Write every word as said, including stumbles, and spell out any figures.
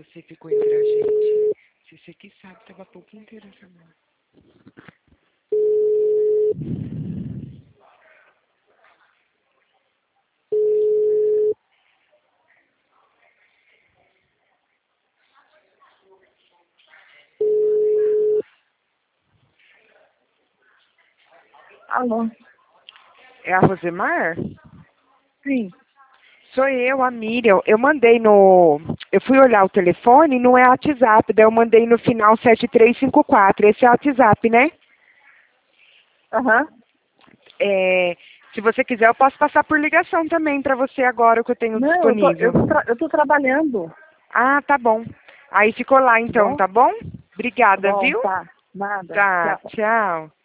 você ficou entre a gente. Se você que sabe, tava pouco inteiro essa mão. Alô? É a Rosemar? Sim. Sou eu, a Miriam. Eu mandei no... Eu fui olhar o telefone, não é WhatsApp, daí eu mandei no final sete três cinco quatro. Esse é o WhatsApp, né? Aham. Uhum. É... Se você quiser, eu posso passar por ligação também para você agora, o que eu tenho Não, eu tô, disponível. eu tô, tra eu tô trabalhando. Ah, tá bom. Aí ficou lá Tá então, bom? tá bom? Tá Obrigada, bom, viu? tá. Nada. Tá, Tchau. tchau.